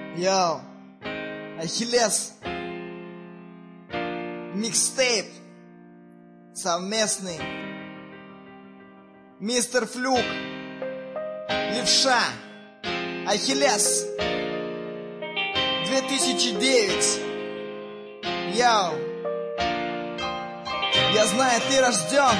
Йоу, Ахиллес, микстейп совместный, Мистер Флюк, Левша, Ахиллес, 2009. Йоу, я знаю, ты рожден.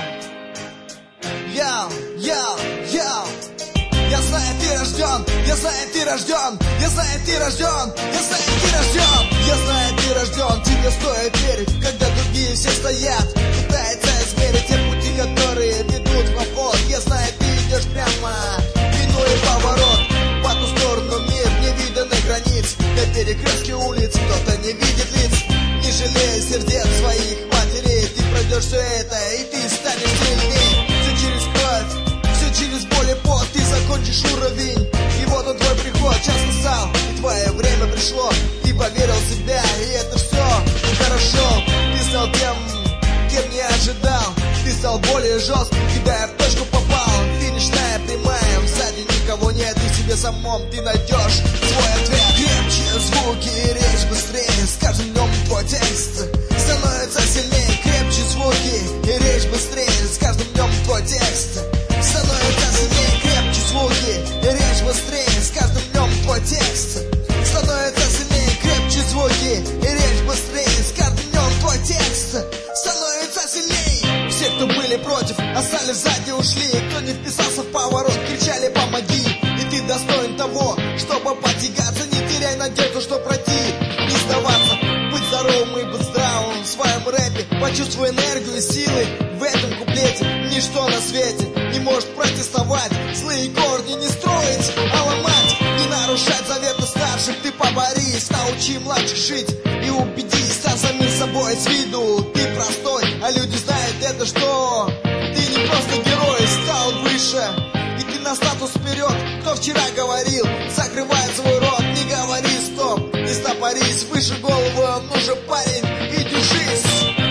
Йоу, йоу, йоу. Я знаю, ты рожден, я знаю, ты рожден, я знаю, ты рожден, я знаю, ты рожден, я знаю, ты рожден. Тебе стоит верить, когда другие все стоят, пытаются измерить те пути, которые ведут в обход. Я знаю, ты идешь прямо, минуя поворот, по ту сторону мир невиданных границ. На перекрестке улиц кто-то не видит лиц, не жалея сердец своих матерей. Ты пройдешь все это, и ты станешь сильней. Все через кровь, все через боль и пот, ты закончишь уровень. И вот он твой приход, час настал, и твое время пришло. Ты поверил в себя, и это все хорошо. Ты стал тем, кем не ожидал. Ты стал более жестким, когда я в точку попал. Финишная прямая, сзади никого нет, и себе самом ты найдешь свой ответ. Крепче звуки и речь быстрее, с каждым днем твой текст становится сильнее. Крепче звуки и речь быстрее, с каждым днем твой текст становится сильнее. Крепче звуки и речь быстрее, с каждым днем твой текст становится сильнее. Крепче звуки и речь быстрее, с каждым днем твой текст становится сильнее. Все, кто были против, остались сзади, ушли. Кто не вписался в поворот, кричали «помоги». И ты достоин того, чтобы потягаться. Не теряй надежду, что пройти, не сдаваться, быть здоровым и быть здравым в своем рэпе. Почувствуй энергию и силы в этом куплете. Ничто на свете не может протестовать, злые корни не строить, а ломать. Не нарушать заветы старших, ты поборись, научи младших жить и убедись, став самим собой с виду. Ты простой, а люди знают это, что ты не просто герой, стал выше, и ты на статус вперед. Кто вчера говорил, закрывай свой рот, не говори стоп, не стопорись, выше голову, ну же, парень, и держись.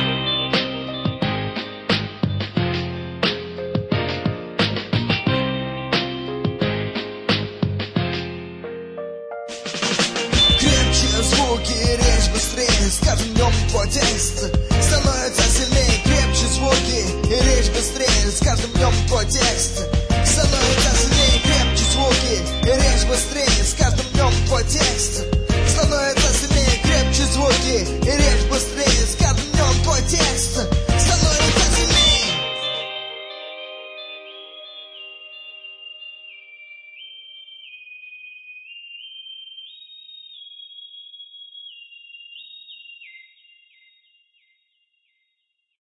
Звуки и речь быстрее, с каждым днем твой текст становится сильнее. Крепче звуки и речь быстрее, с каждым днем твой текст становится сильнее. Крепче звуки и речь быстрее, с каждым днем твой текст